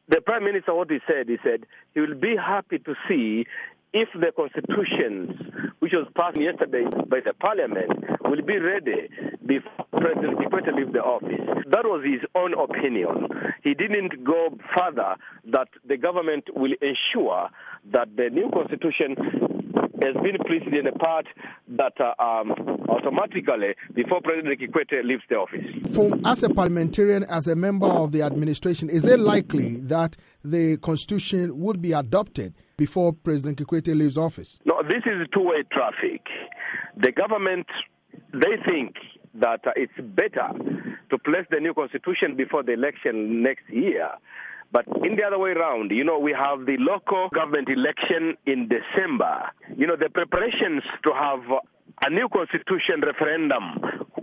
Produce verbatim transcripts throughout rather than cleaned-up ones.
the Prime Minister, what he said, he said he will be happy to see if the constitutions, which was passed yesterday by the Parliament, will be ready before President Kikwete leaves the office. That was his own opinion. He didn't go further that the government will ensure that the new constitution has been placed in a part that uh, um, automatically, before President Kikwete leaves the office. For, as a parliamentarian, as a member of the administration, is it likely that the constitution would be adopted before President Kikwete leaves office? No, this is two-way traffic. The government, they think that uh, it's better to place the new constitution before the election next year. But in the other way around, you know, we have the local government election in December. You know, the preparations to have a new constitution referendum,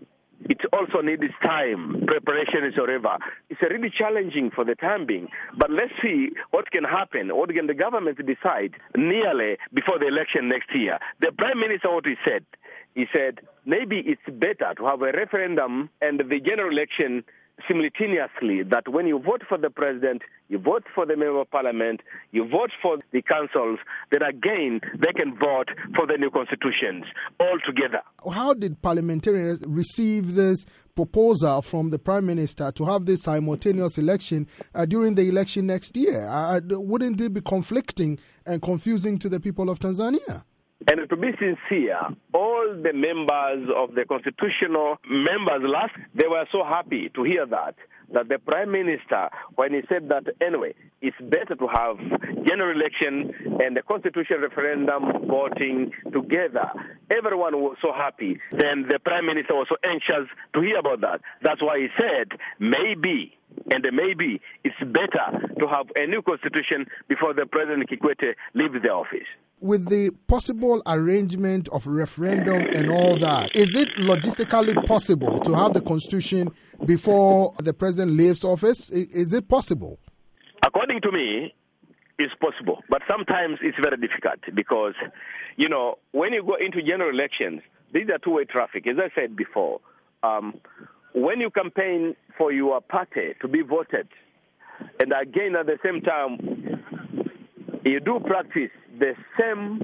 it also needs time, preparation is whatever. It's really challenging for the time being. But let's see what can happen. What can the government decide nearly before the election next year? The Prime Minister, what he said, he said maybe it's better to have a referendum and the general election simultaneously, that when you vote for the president, you vote for the member of parliament, you vote for the councils, then again they can vote for the new constitutions all together. How did parliamentarians receive this proposal from the Prime Minister to have this simultaneous election uh, during the election next year? Uh, wouldn't it be conflicting and confusing to the people of Tanzania? And to be sincere, all the members of the constitutional members last, they were so happy to hear that, that the Prime Minister, when he said that, anyway, it's better to have general election and the constitutional referendum voting together. Everyone was so happy. Then the Prime Minister was so anxious to hear about that. That's why he said, maybe, and maybe it's better to have a new constitution before the President Kikwete leaves the office. With the possible arrangement of referendum and all that, is it logistically possible to have the constitution before the president leaves office? Is it possible? According to me, it's possible. But sometimes it's very difficult because, you know, when you go into general elections, these are two-way traffic. As I said before, um, when you campaign for your party to be voted, and again at the same time, you do practice the same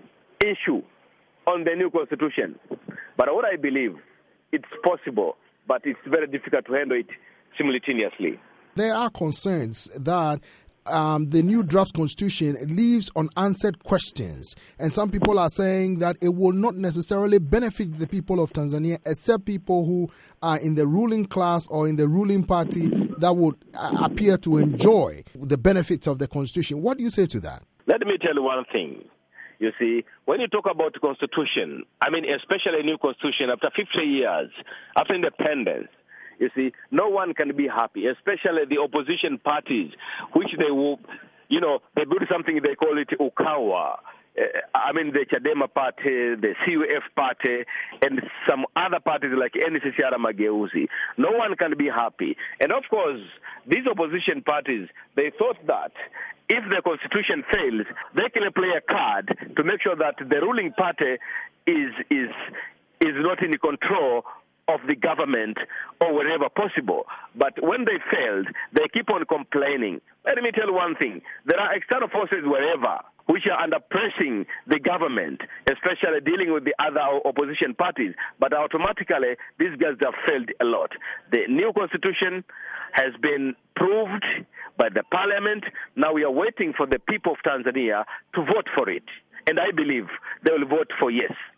issue on the new constitution. But what I believe, it's possible, but it's very difficult to handle it simultaneously. There are concerns that um, the new draft constitution leaves unanswered questions. And some people are saying that it will not necessarily benefit the people of Tanzania, except people who are in the ruling class or in the ruling party that would uh, appear to enjoy the benefits of the constitution. What do you say to that? Let me tell you one thing. You see, when you talk about the constitution, I mean, especially a new constitution after fifty years, after independence, you see, no one can be happy, especially the opposition parties, which they will, you know, they build something, they call it Ukawa. Uh, I mean, the Chadema party, the C U F party, and some other parties like N C C R Mageuzi. No one can be happy. And of course, these opposition parties, they thought that if the constitution fails, they can play a card to make sure that the ruling party is is is not in control of the government or wherever possible. But when they failed, they keep on complaining. Let me tell you one thing. There are external forces wherever which are under pressing the government, especially dealing with the other opposition parties. But automatically, these guys have failed a lot. The new constitution has been proved by the parliament. Now we are waiting for the people of Tanzania to vote for it. And I believe they will vote for yes.